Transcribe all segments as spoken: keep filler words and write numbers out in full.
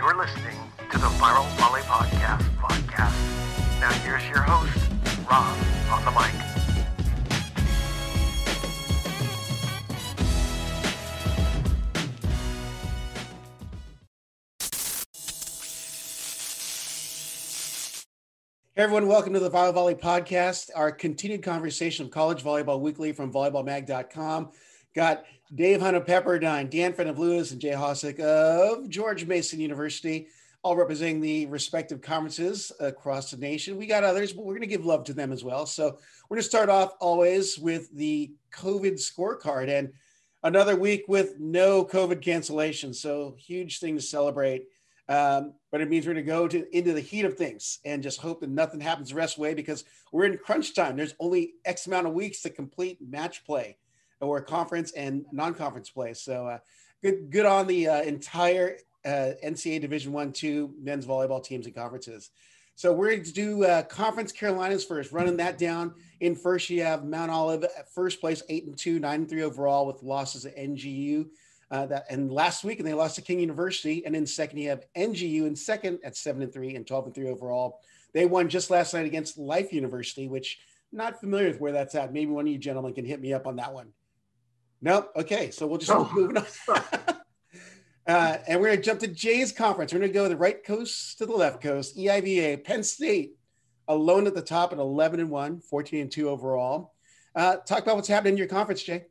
You're listening to the Viral Volley Podcast podcast. Now here's your host, Rob, on the mic. Hey everyone, welcome to the Viral Volley Podcast, our continued conversation of college volleyball weekly from volleyball mag dot com. Got Dave Hunt of Pepperdine, Dan Friend of Lewis, and Jay Hosick of George Mason University, all representing the respective conferences across the nation. We got others, but we're going to give love to them as well. So we're going to start off always with the COVID scorecard, and another week with no COVID cancellation. So huge thing to celebrate. Um, but it means we're going to go to into the heat of things and just hope that nothing happens the rest of the way, because we're in crunch time. There's only X amount of weeks to complete match play or conference and non-conference play. So uh, good, good on the uh, entire uh, N C A A Division One, Two men's volleyball teams and conferences. So we're going to do uh, Conference Carolinas first, running that down. In first, you have Mount Olive at first place, eight and two, nine and three overall, with losses at N G U. Uh, that and last week, and they lost to King University. And in second, you have N G U in second at seven and three and twelve and three overall. They won just last night against Life University, which I'm not familiar with where that's at. Maybe one of you gentlemen can hit me up on that one. Nope. Okay, so we'll just oh. move on. uh, and we're going to jump to Jay's conference. We're going to go the right coast to the left coast. E I V A, Penn State, alone at the top at eleven and one, fourteen and two overall. Uh, talk about what's happening in your conference, Jay.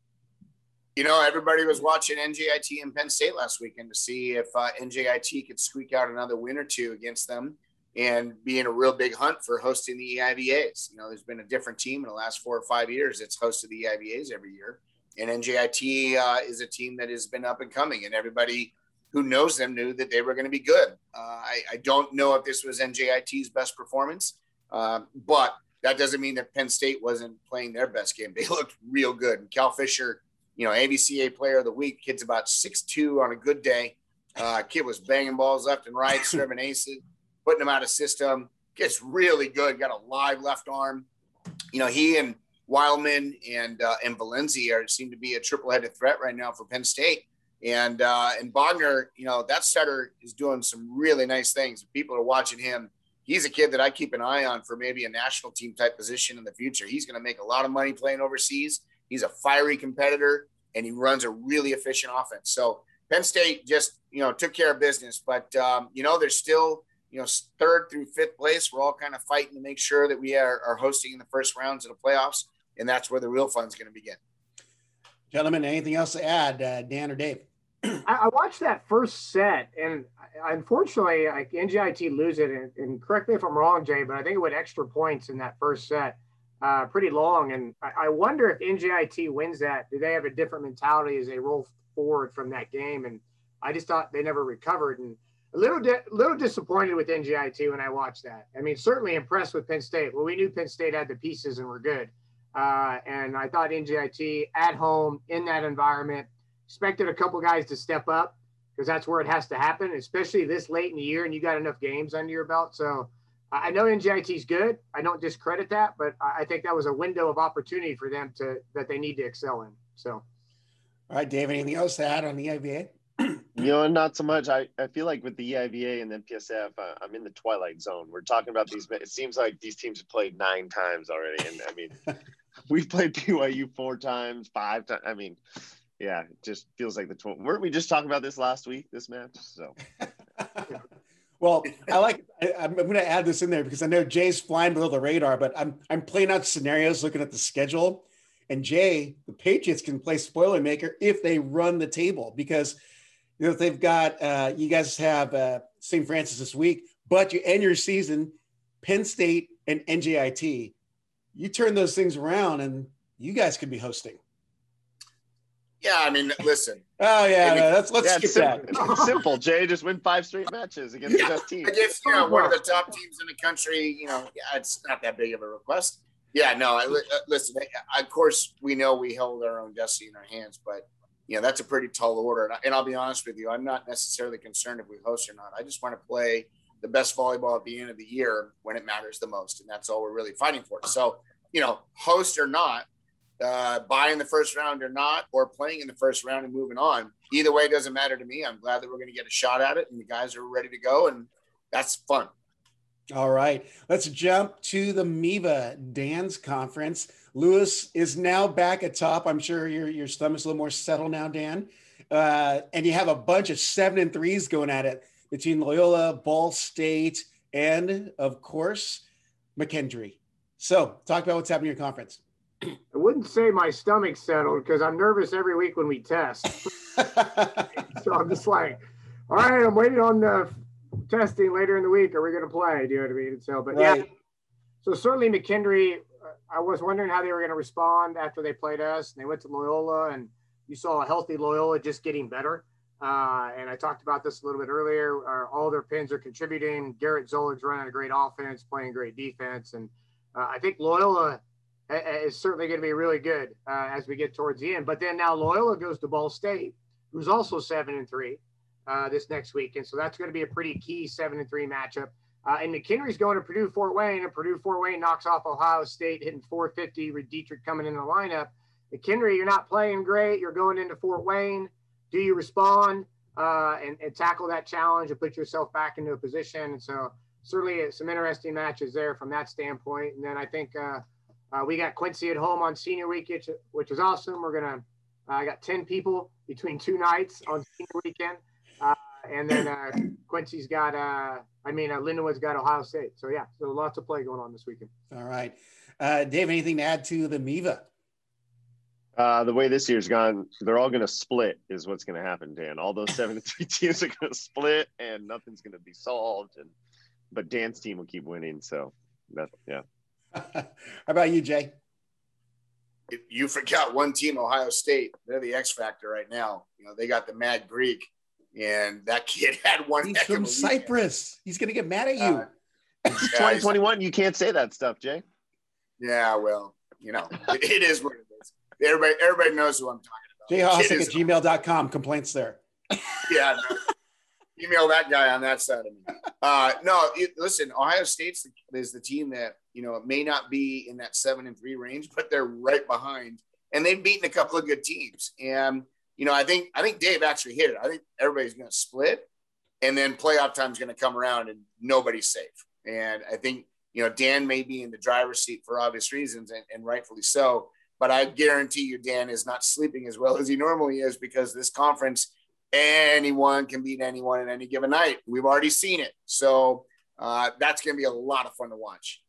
You know, everybody was watching N J I T and Penn State last weekend to see if uh, N J I T could squeak out another win or two against them and be in a real big hunt for hosting the E I V As. You know, there's been a different team in the last four or five years that's hosted the E I V As every year. And N J I T uh, is a team that has been up and coming, and everybody who knows them knew that they were going to be good. Uh, I, I don't know if this was N J I T's best performance, uh, but that doesn't mean that Penn State wasn't playing their best game. They looked real good. And Cal Fisher, you know, A V C A Player of the Week, kid's about six two on a good day. Uh, kid was banging balls left and right, serving aces, putting them out of system. Kid's really good, got a live left arm. You know, he and Wildman and uh, and Valencia are, seem to be a triple-headed threat right now for Penn State. And uh, and Bogner, you know, that setter is doing some really nice things. People are watching him. He's a kid that I keep an eye on for maybe a national team type position in the future. He's going to make a lot of money playing overseas. He's a fiery competitor, and he runs a really efficient offense. So Penn State just, you know, took care of business. But, um, you know, they're still, you know, third through fifth place. We're all kind of fighting to make sure that we are, are hosting in the first rounds of the playoffs. And that's where the real fun is going to begin. Gentlemen, anything else to add, uh, Dan or Dave? I, I watched that first set, and I, unfortunately, I, N J I T lose it. And, and correct me if I'm wrong, Jay, but I think it went extra points in that first set, uh, pretty long. And I, I wonder if N J I T wins that, do they have a different mentality as they roll forward from that game? And I just thought they never recovered. And a little, di- little disappointed with N J I T when I watched that. I mean, certainly impressed with Penn State. Well, we knew Penn State had the pieces and were good. Uh, and I thought N J I T at home in that environment, expected a couple guys to step up because that's where it has to happen, especially this late in the year and you got enough games under your belt. So I know N J I T is good. I don't discredit that, but I think that was a window of opportunity for them to that they need to excel in. So, all right, Dave, anything else to add on the E I V A? You know, not so much. I, I feel like with the E I V A and the N P S F, uh, I'm in the twilight zone. We're talking about these. It seems like these teams have played nine times already. And I mean, we've played B Y U four times, five times. I mean, yeah, it just feels like the tw- weren't we just talking about this last week, this match? So, well, I like, I, I'm going to add this in there because I know Jay's flying below the radar, but I'm, I'm playing out scenarios, looking at the schedule, and Jay, the Patriots can play spoiler maker if they run the table, because you know, if they've got, uh, you guys have uh, Saint Francis this week, but you end your season, Penn State and N J I T. You turn those things around and you guys could be hosting. Yeah, I mean, listen. Oh, yeah, I mean, no, let's, let's yeah, skip simple. that. Simple, Jay. Just win five straight matches against yeah, the best team. Against, you know, one of the top teams in the country, you know, yeah, it's not that big of a request. Yeah, no, I, listen, I, of course, we know we hold our own destiny in our hands, but you know, that's a pretty tall order. And, I, and I'll be honest with you, I'm not necessarily concerned if we host or not. I just want to play the best volleyball at the end of the year when it matters the most. And that's all we're really fighting for. So, you know, host or not, uh, buying the first round or not, or playing in the first round and moving on. Either way, it doesn't matter to me. I'm glad that we're going to get a shot at it and the guys are ready to go, and that's fun. All right, let's jump to the M I V A Dan's conference. Lewis is now back atop. I'm sure your, your stomach's a little more settled now, Dan. Uh, and you have a bunch of seven and threes going at it between Loyola, Ball State, and of course, McKendree. So talk about what's happening in your conference. I wouldn't say my stomach's settled because I'm nervous every week when we test. So I'm just like, all right, I'm waiting on the testing later in the week. Are we going to play? Do you know what I mean? So, but right. yeah. So certainly McKendree, I was wondering how they were going to respond after they played us. And they went to Loyola, and you saw a healthy Loyola just getting better. Uh, and I talked about this a little bit earlier. Uh, all their pins are contributing. Garrett Zolig's running a great offense, playing great defense. And uh, I think Loyola is certainly going to be really good uh, as we get towards the end. But then now Loyola goes to Ball State, who's also seven and three uh, this next week. And so that's going to be a pretty key seven and three matchup. Uh, and McKendree's going to Purdue Fort Wayne, and Purdue Fort Wayne knocks off Ohio State, hitting four fifty with Dietrich coming in the lineup. McKendree, you're not playing great. You're going into Fort Wayne. Do you respond uh, and, and tackle that challenge and put yourself back into a position? And so certainly some interesting matches there from that standpoint. And then I think uh, uh, we got Quincy at home on senior week, which, which is awesome. We're going to uh, – I got ten people between two nights on senior weekend. Uh, and then uh, Quincy's got uh, – I mean, uh, Lindenwood's got Ohio State. So, yeah, so lots of play going on this weekend. All right. Uh, Dave, anything to add to the M I V A? Uh, the way this year's gone, they're all going to split is what's going to happen, Dan. All those seven to three teams are going to split, and nothing's going to be solved. And but Dan's team will keep winning. So, that, yeah. How about you, Jay? You forgot one team, Ohio State. They're the X factor right now. You know, they got the Mad Greek, and that kid had one. He's from Cyprus. He's going to get mad at you. Uh, it's yeah, twenty twenty-one. You can't say that stuff, Jay. Yeah, well, you know, it, it is what it is. Everybody, everybody knows who I'm talking about. Jay Hossick at gmail dot com. Complaints there. Yeah, no, email that guy on that side of me. Uh, no, it, listen, Ohio State's the, is the team that, you know, it may not be in that seven and three range, but they're right behind, and they've beaten a couple of good teams. And you know, I think I think Dave actually hit it. I think everybody's going to split, and then playoff time is going to come around, and nobody's safe. And I think, you know, Dan may be in the driver's seat for obvious reasons, and, and rightfully so. But I guarantee you, Dan is not sleeping as well as he normally is, because this conference, anyone can beat anyone at any given night. We've already seen it. So uh, that's going to be a lot of fun to watch.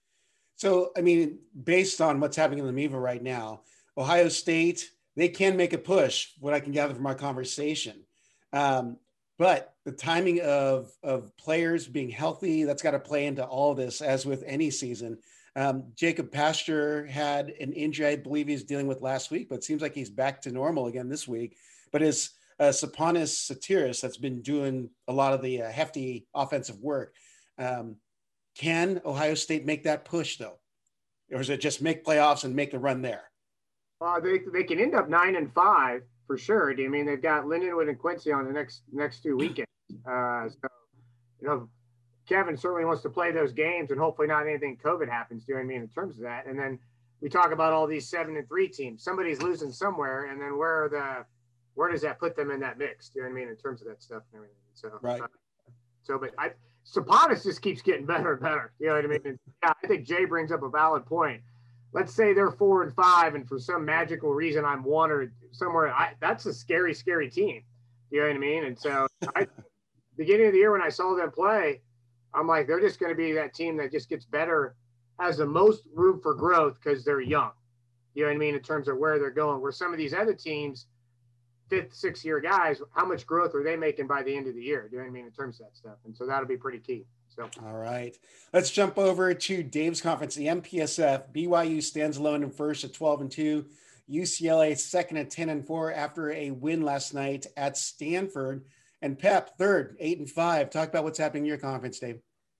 So, I mean, based on what's happening in the M I V A right now, Ohio State, they can make a push, what I can gather from our conversation. Um, but the timing of, of players being healthy, that's got to play into all this, as with any season. Um, Jacob Pastor had an injury, I believe he's dealing with last week, but it seems like he's back to normal again this week. But his uh, Saponis Satiris, that's been doing a lot of the uh, hefty offensive work. Um, can Ohio State make that push, though? Or is it just make playoffs and make the run there? Well, they, they can end up nine and five for sure. I mean, they've got Lindenwood and Quincy on the next next two weekends. Uh, so, you know, Kevin certainly wants to play those games, and hopefully not anything COVID happens. Do you know what I mean in terms of that? And then we talk about all these seven and three teams. Somebody's losing somewhere, and then where are the where does that put them in that mix? Do you know what I mean in terms of that stuff and everything? So right. Uh, so, but I Saponis just keeps getting better and better. You know what I mean? And, yeah, I think Jay brings up a valid point. Let's say they're four and five, and for some magical reason I'm one or somewhere. I, that's a scary, scary team. You know what I mean? And so, I, beginning of the year when I saw them play, I'm like, they're just going to be that team that just gets better, has the most room for growth because they're young. You know what I mean? In terms of where they're going, where some of these other teams, fifth, sixth year guys, how much growth are they making by the end of the year? Do you know what I mean? In terms of that stuff. And so that'll be pretty key. So, all right, let's jump over to Dave's conference, the M P S F. B Y U stands alone in first at twelve and two. U C L A second at ten and four after a win last night at Stanford. And Pep third, eight and five. Talk about what's happening in your conference, Dave.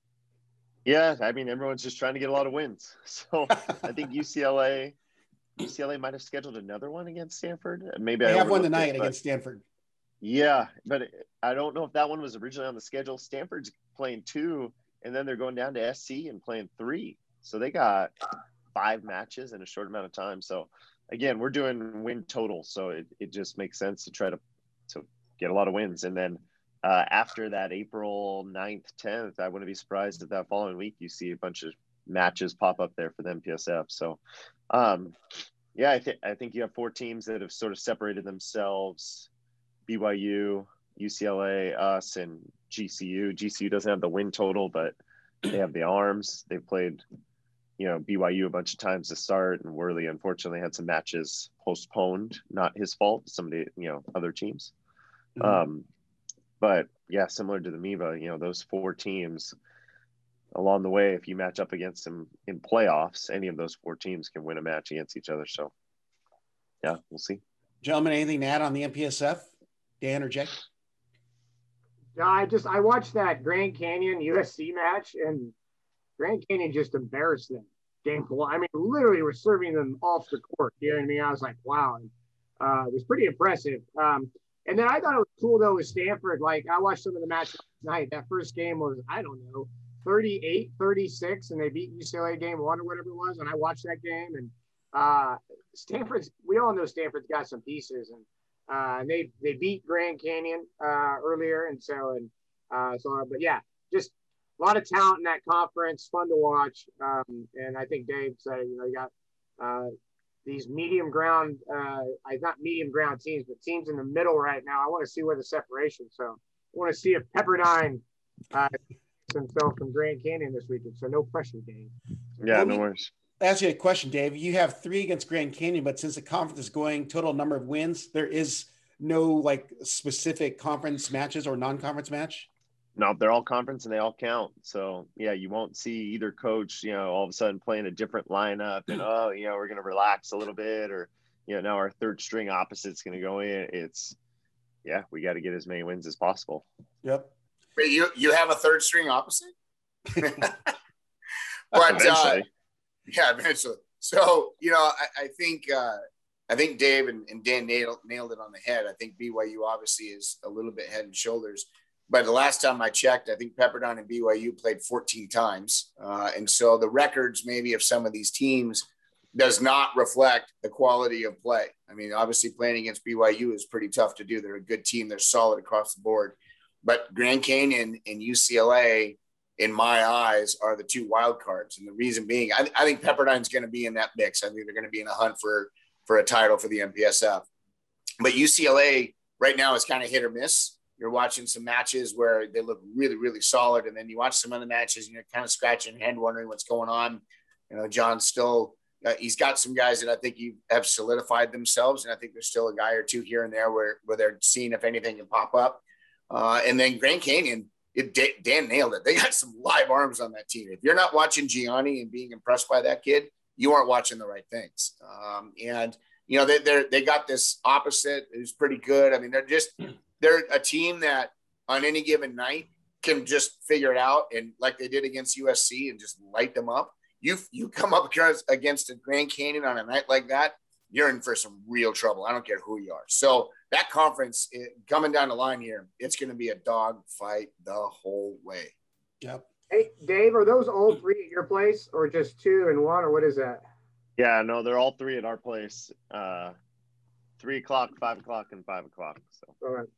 Yeah, I mean, everyone's just trying to get a lot of wins. So I think U C L A, U C L A might have scheduled another one against Stanford. Maybe they I have one tonight it, against Stanford. Yeah, but I don't know if that one was originally on the schedule. Stanford's playing two, and then they're going down to S C and playing three. So they got five matches in a short amount of time. So again, we're doing win total, so it, it just makes sense to try to to get a lot of wins. And then uh, after that April ninth, tenth, I wouldn't be surprised if that following week you see a bunch of matches pop up there for the M P S F. So um, yeah, I think I think you have four teams that have sort of separated themselves: B Y U, U C L A, us, and G C U. G C U doesn't have the win total, but they have the arms. They've played, you know, B Y U a bunch of times to start, and Worley unfortunately had some matches postponed. Not his fault. Somebody, you know, other teams. Mm-hmm. Um, but yeah, similar to the M I V A, you know, those four teams along the way, if you match up against them in playoffs, any of those four teams can win a match against each other. So yeah, we'll see. Gentlemen, anything to add on the M P S F? Dan or Jake? No, I just I watched that Grand Canyon U S C match, and Grand Canyon just embarrassed them. Game one. I mean, literally, we're serving them off the court. You know what I mean? I was like, wow. And, uh, it was pretty impressive. Um, and then I thought it was cool though with Stanford. Like I watched some of the matches last night. That first game was, I don't know, thirty-eight, thirty-six, and they beat U C L A game one or whatever it was. And I watched that game, and uh, Stanford's. We all know Stanford's got some pieces, and uh, and they they beat Grand Canyon uh, earlier, and so and uh, so. But yeah, just a lot of talent in that conference, fun to watch. Um, and I think Dave said, you know, you got uh, these medium ground, uh, not medium ground teams, but teams in the middle right now. I want to see where the separation. So I want to see if Pepperdine uh, himself from Grand Canyon this weekend. So no pressure, Dave. Yeah, well, no we, worries. Ask you a question, Dave. You have three against Grand Canyon, but since the conference is going total number of wins, there is no like specific conference matches or non-conference match. No, they're all conference and they all count. So yeah, you won't see either coach, you know, all of a sudden playing a different lineup and, oh, you know, we're going to relax a little bit, or, you know, now our third string opposite's going to go in. It's, yeah, we got to get as many wins as possible. Yep. But you, you have a third string opposite? But, eventually. Uh, yeah, eventually. So, you know, I, I think, uh, I think Dave and, and Dan nailed, nailed it on the head. I think B Y U obviously is a little bit head and shoulders. But the last time I checked, I think Pepperdine and B Y U played fourteen times. Uh, and so the records maybe of some of these teams does not reflect the quality of play. I mean, obviously playing against B Y U is pretty tough to do. They're a good team. They're solid across the board. But Grand Canyon and U C L A, in my eyes, are the two wild cards. And the reason being, I, I think Pepperdine's going to be in that mix. I think they're going to be in a hunt for, for a title for the M P S F. But U C L A right now is kind of hit or miss. You're watching some matches where they look really, really solid. And then you watch some other matches and you're kind of scratching your head wondering what's going on. You know, John's still, uh, he's got some guys that I think you have solidified themselves. And I think there's still a guy or two here and there where, where they're seeing if anything can pop up. Uh, and then Grand Canyon, it, Dan nailed it. They got some live arms on that team. If you're not watching Gianni and being impressed by that kid, you aren't watching the right things. Um, and, you know, they they they got this opposite who's pretty good. I mean, they're just, they're a team that on any given night can just figure it out. And like they did against U S C and just light them up. You, you come up against a Grand Canyon on a night like that, you're in for some real trouble. I don't care who you are. So that conference it, coming down the line here, it's going to be a dog fight the whole way. Yep. Hey, Dave, are those all three at your place or just two and one, or what is that? Yeah, no, they're all three at our place. Uh, three o'clock, five o'clock, and five o'clock. So. All right.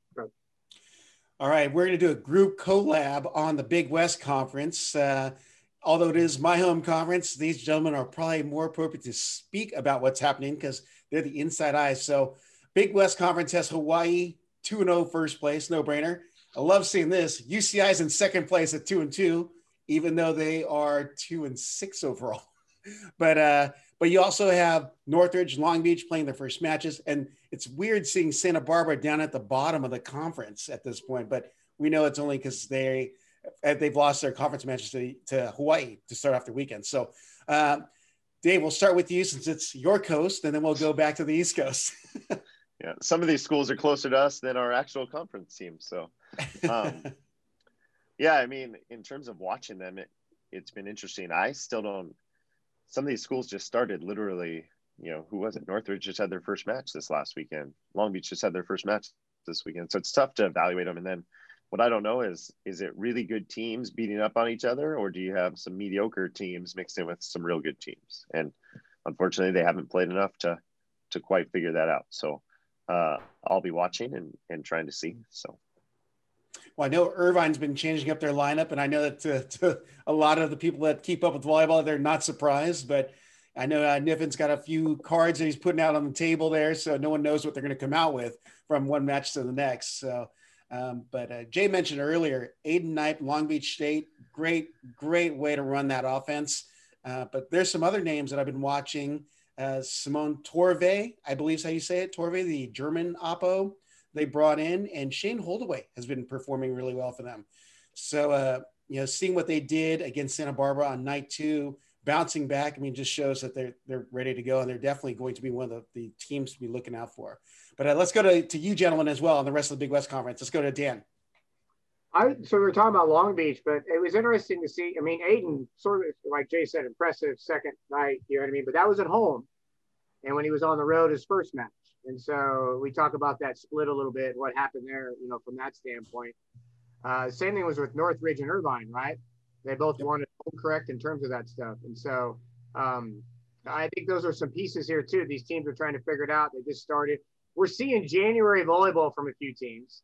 All right, we're going to do a group collab on the Big West Conference. Uh, although it is my home conference, these gentlemen are probably more appropriate to speak about what's happening because they're the inside eyes. So Big West Conference has Hawaii, two and oh first place, no-brainer. I love seeing this. U C I is in second place at two and two, even though they are two and six overall. But uh, but you also have Northridge, Long Beach playing their first matches. And it's weird seeing Santa Barbara down at the bottom of the conference at this point. But we know it's only because they, they've lost their conference matches to, to Hawaii to start off the weekend. So, uh, Dave, we'll start with you since it's your coast, and then we'll go back to the East Coast. Yeah, some of these schools are closer to us than our actual conference teams. So, um, yeah, I mean, in terms of watching them, it, it's been interesting. I still don't – some of these schools just started literally, you know, who was it? Northridge just had their first match this last weekend. Long Beach just had their first match this weekend. So it's tough to evaluate them. And then what I don't know is, is it really good teams beating up on each other, or do you have some mediocre teams mixed in with some real good teams? And unfortunately, they haven't played enough to to quite figure that out. So uh, I'll be watching and, and trying to see. So. Well, I know Irvine's been changing up their lineup, and I know that to, to a lot of the people that keep up with volleyball, they're not surprised. But I know uh, Niffin's got a few cards that he's putting out on the table there, so no one knows what they're going to come out with from one match to the next. So, um, but uh, Jay mentioned earlier, Aiden Knipe, Long Beach State, great, great way to run that offense. Uh, but there's some other names that I've been watching. Uh, Simone Torve, I believe is how you say it, Torve, the German oppo they brought in, and Shane Holdaway has been performing really well for them. So, uh, you know, seeing what they did against Santa Barbara on night two, bouncing back, I mean, just shows that they're they're ready to go, and they're definitely going to be one of the, the teams to be looking out for. But uh, let's go to, to you gentlemen as well on the rest of the Big West Conference. Let's go to Dan. I, so we were talking about Long Beach, but it was interesting to see. I mean, Aiden, sort of like Jay said, impressive second night, you know what I mean? But that was at home. And when he was on the road, his first match. And so we talk about that split a little bit, what happened there, you know, from that standpoint. Uh, same thing was with Northridge and Irvine, right? They both won it home, correct, in terms of that stuff. And so um, I think those are some pieces here, too. These teams are trying to figure it out. They just started. We're seeing January volleyball from a few teams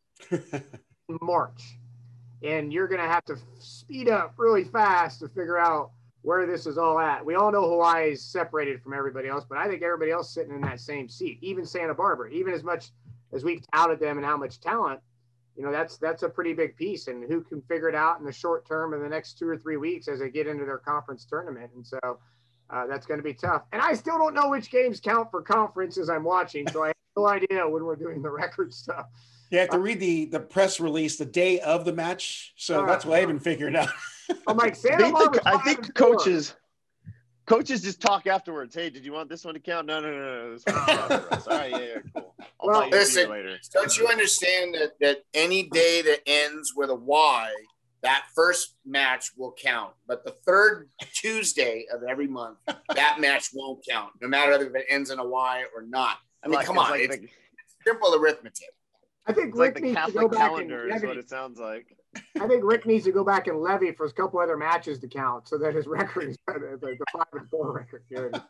in March. And you're going to have to speed up really fast to figure out where this is all at. We all know Hawaii is separated from everybody else, but I think everybody else sitting in that same seat, even Santa Barbara, even as much as we've touted them and how much talent, you know, that's, that's a pretty big piece, and who can figure it out in the short term in the next two or three weeks as they get into their conference tournament. And so uh, that's going to be tough. And I still don't know which games count for conferences I'm watching. So I have no idea when we're doing the record stuff. You have to read the, the press release the day of the match. So uh, that's what I haven't figured out. I'm like, Santa Barbara. I think coaches, coaches just talk afterwards. Hey, did you want this one to count? No, no, no, no. This one's not for us. All right, yeah, yeah, cool. I'll well, you listen, later. Don't you understand that, that any day that ends with a Y, that first match will count. But the third Tuesday of every month, that match won't count, no matter if it ends in a Y or not. I mean, like, come on. Like it's, the, it's simple arithmetic. I think it's Rick like the needs Catholic to go back calendar and is what it sounds like. I think Rick needs to go back and levy for a couple other matches to count so that his record is the, the five and four record. Good.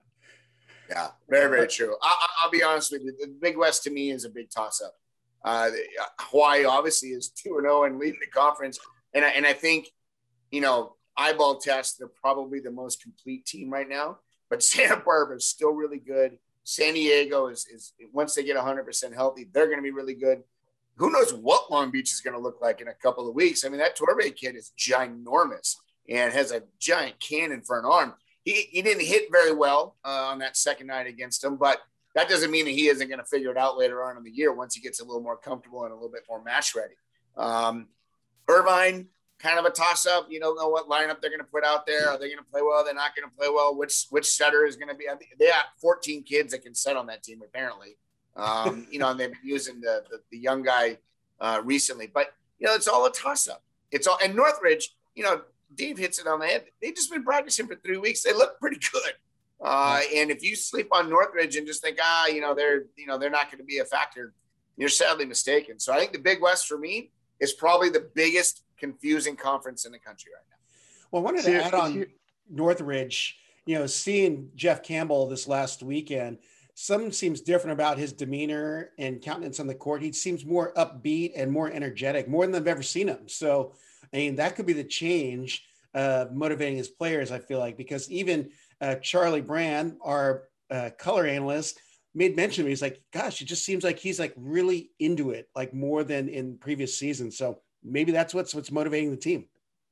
Yeah, very, very true. I, I'll be honest with you. The Big West to me is a big toss-up. Uh, Hawaii obviously is two and oh and leading the conference. And I, and I think, you know, eyeball test, they're probably the most complete team right now. But Santa Barbara is still really good. San Diego is, is once they get one hundred percent healthy, they're going to be really good. Who knows what Long Beach is going to look like in a couple of weeks? I mean, that Torbe kid is ginormous and has a giant cannon for an arm. He, he didn't hit very well uh, on that second night against him, but that doesn't mean that he isn't going to figure it out later on in the year once he gets a little more comfortable and a little bit more match ready. Um, Irvine, kind of a toss-up. You don't know what lineup they're going to put out there. Are they going to play well? They're not going to play well. Which which setter is going to be? I think they have fourteen kids that can set on that team, apparently. Um, you know, and they've been using the, the, the young guy uh, recently. But, you know, it's all a toss-up. It's all – and Northridge, you know, Dave hits it on the head. They've just been practicing for three weeks. They look pretty good. Uh, and if you sleep on Northridge and just think, ah, you know, they're, you know, they're not going to be a factor, you're sadly mistaken. So I think the Big West for me is probably the biggest confusing conference in the country right now. Well, I wanted to add on Northridge, you know, seeing Jeff Campbell this last weekend, something seems different about his demeanor and countenance on the court. He seems more upbeat and more energetic, more than I've ever seen him. So, I mean, that could be the change uh, motivating his players, I feel like, because even uh, Charlie Brand, our uh, color analyst, made mention of me. He's like, gosh, it just seems like he's like really into it, like more than in previous seasons. So maybe that's what's what's motivating the team.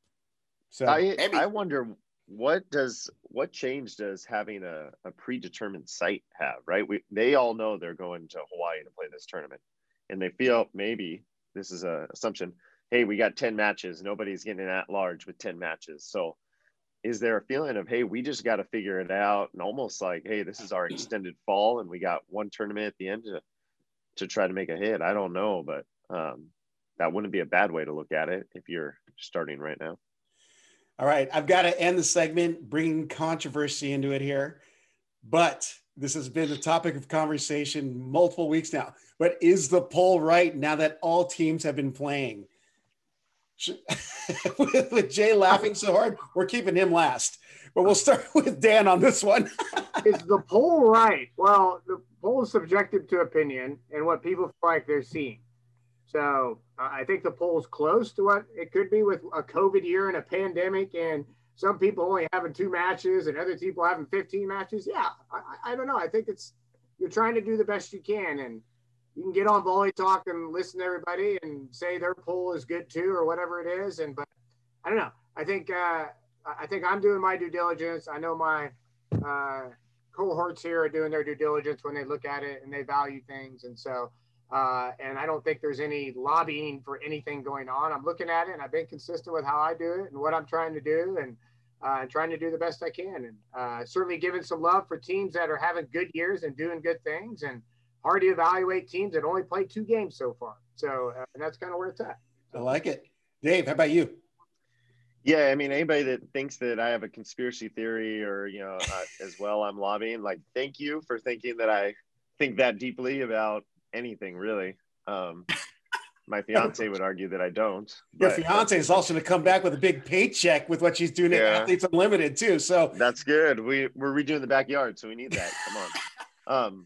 So I, I wonder what does what change does having a, a predetermined site have, right? We they all know they're going to Hawaii to play this tournament, and they feel maybe this is a assumption. Hey, we got ten matches. Nobody's getting at large with ten matches. So is there a feeling of, hey, we just got to figure it out, and almost like, hey, this is our extended fall, and we got one tournament at the end to to try to make a hit? I don't know, but um, that wouldn't be a bad way to look at it if you're starting right now. All right, I've got to end the segment bringing controversy into it here, but this has been the topic of conversation multiple weeks now. But is the poll right now that all teams have been playing? with, with Jay laughing so hard, we're keeping him last. But we'll start with Dan on this one. Is the poll right? Well, the poll is subjective to opinion and what people feel like they're seeing. So uh, I think the poll's close to what it could be with a COVID year and a pandemic, and some people only having two matches and other people having fifteen matches. Yeah, I, I don't know. I think it's you're trying to do the best you can, and you can get on Volley Talk and listen to everybody and say their poll is good too or whatever it is. And but I don't know. I think uh, I think I'm doing my due diligence. I know my uh, cohorts here are doing their due diligence when they look at it and they value things, and so. Uh, and I don't think there's any lobbying for anything going on. I'm looking at it, and I've been consistent with how I do it and what I'm trying to do, and uh, trying to do the best I can. And uh, certainly giving some love for teams that are having good years and doing good things, and hard to evaluate teams that only played two games so far. So uh, and that's kind of where it's at. I like it. Dave, how about you? Yeah, I mean, anybody that thinks that I have a conspiracy theory or, you know, uh, as well, I'm lobbying, like, thank you for thinking that I think that deeply about anything, really. Um, my fiance would argue that I don't. Your fiance is also going to come back with a big paycheck with what she's doing yeah. at Athletes Unlimited too. So that's good. We we're redoing the backyard, so we need that. Come on. Um,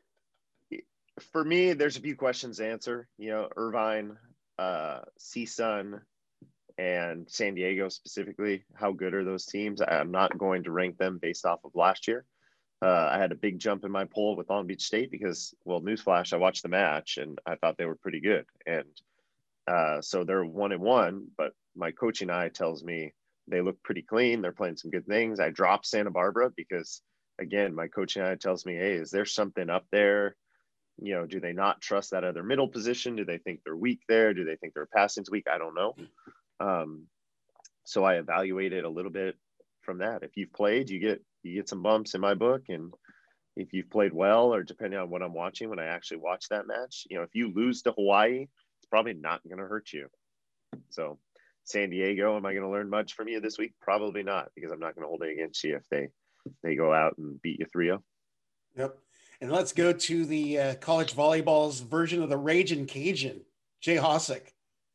for me, there's a few questions to answer. You know, Irvine, uh, C S U N, and San Diego specifically. How good are those teams? I'm not going to rank them based off of last year. Uh, I had a big jump in my poll with Long Beach State because, well, newsflash, I watched the match and I thought they were pretty good. And uh, so they're one and one, but my coaching eye tells me they look pretty clean. They're playing some good things. I dropped Santa Barbara because, again, my coaching eye tells me, hey, is there something up there? You know, do they not trust that other middle position? Do they think they're weak there? Do they think their passing's weak? I don't know. Um, so I evaluated a little bit from that. If you've played, you get you get some bumps in my book. And if you've played well, or depending on what I'm watching, when I actually watch that match, you know, if you lose to Hawaii, it's probably not going to hurt you. So San Diego, am I going to learn much from you this week? Probably not, because I'm not going to hold it against you if they, they go out and beat you three oh. Yep. And let's go to the uh, college volleyball's version of the Ragin' Cajun, Jay Hossick.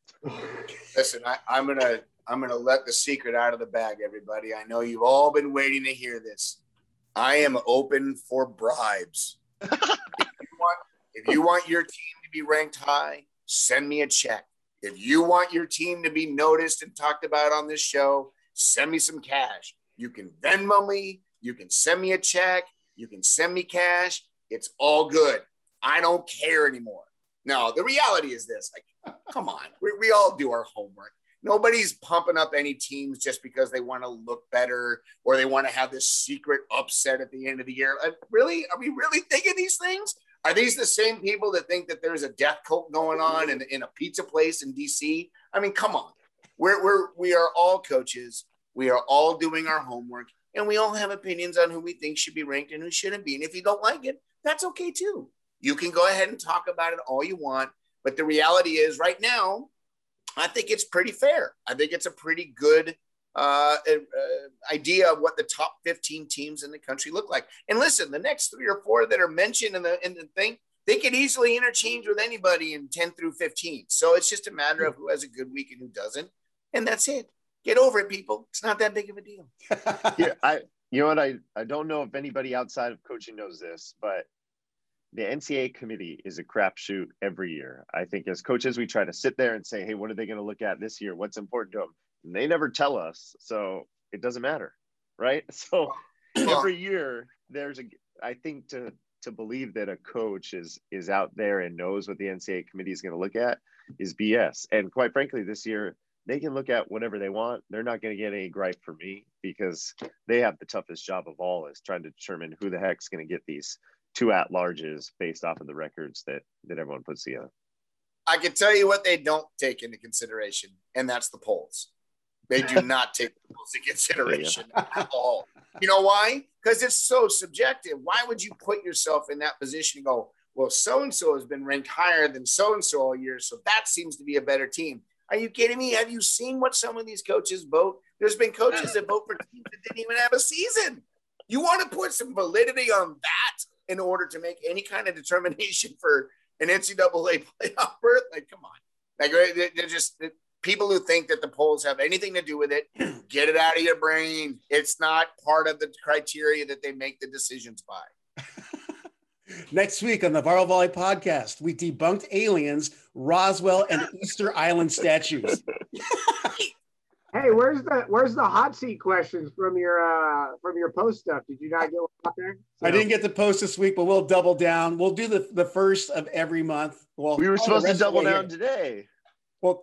Listen, I, I'm going to, I'm going to let the secret out of the bag, everybody. I know you've all been waiting to hear this. I am open for bribes. if, you want, if you want your team to be ranked high, send me a check. If you want your team to be noticed and talked about on this show, send me some cash. You can Venmo me. You can send me a check. You can send me cash. It's all good. I don't care anymore. No, the reality is this. Like, come on. We, we all do our homework. Nobody's pumping up any teams just because they want to look better or they want to have this secret upset at the end of the year. Like, really? Are we really thinking these things? Are these the same people that think that there's a death cult going on in, in a pizza place in D C? I mean, come on. We're, we're, we are all coaches. We are all doing our homework, and we all have opinions on who we think should be ranked and who shouldn't be. And if you don't like it, that's okay too. You can go ahead and talk about it all you want. But the reality is right now, I think it's pretty fair. I think it's a pretty good uh, uh, idea of what the top fifteen teams in the country look like. And listen, the next three or four that are mentioned in the, in the thing, they could easily interchange with anybody in ten through fifteen. So it's just a matter of who has a good week and who doesn't. And that's it. Get over it, people. It's not that big of a deal. Yeah, I, you know what? I, I don't know if anybody outside of coaching knows this, but the N C double A committee is a crapshoot every year. I think as coaches, we try to sit there and say, hey, what are they going to look at this year? What's important to them? And they never tell us. So it doesn't matter. Right. So every year there's a, I think to, to believe that a coach is, is out there and knows what the N C double A committee is going to look at is B S. And quite frankly, this year they can look at whatever they want. They're not going to get any gripe from me because they have the toughest job of all, is trying to determine who the heck's going to get these two at-larges based off of the records that, that everyone puts together. I can tell you what they don't take into consideration, and that's the polls. They do not take the polls into consideration at all. You know why? Because it's so subjective. Why would you put yourself in that position and go, well, so-and-so has been ranked higher than so-and-so all year, so that seems to be a better team. Are you kidding me? Have you seen what some of these coaches vote? There's been coaches that vote for teams that didn't even have a season. You want to put some validity on that in order to make any kind of determination for an N C double A playoff berth? Like, come on. Like, they're just people who think that the polls have anything to do with it. Get it out of your brain. It's not part of the criteria that they make the decisions by. Next week on the Viral Volley podcast, we debunked aliens, Roswell, and Easter Island statues. Hey, where's the where's the hot seat questions from your uh from your post stuff? Did you not get one out there? So, I didn't get the post this week, but we'll double down. We'll do the, the first of every month. Well, We were all the supposed to rest of the double way down here. today. Well,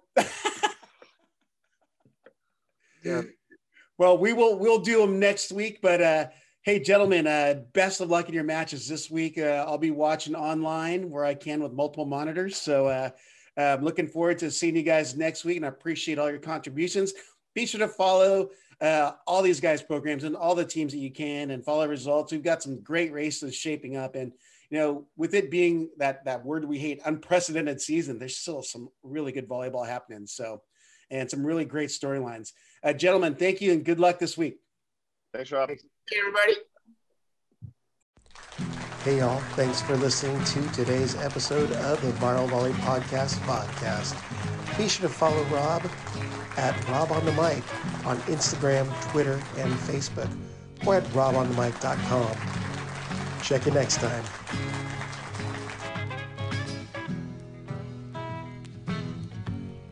yeah. well, we will we'll do them next week. But uh, hey, gentlemen, uh, best of luck in your matches this week. Uh, I'll be watching online where I can with multiple monitors. So uh, I'm looking forward to seeing you guys next week, and I appreciate all your contributions. Be sure to follow uh, all these guys' programs and all the teams that you can, and follow results. We've got some great races shaping up, and you know, with it being that that word we hate, unprecedented season, there's still some really good volleyball happening. So, and some really great storylines. Uh, gentlemen, thank you and good luck this week. Thanks, Rob. Hey, everybody. Hey y'all, thanks for listening to today's episode of the Viral Volley Podcast podcast. Be sure to follow Rob at Rob on the Mic on Instagram, Twitter, and Facebook, or at rob on the mic dot com. Check you next time.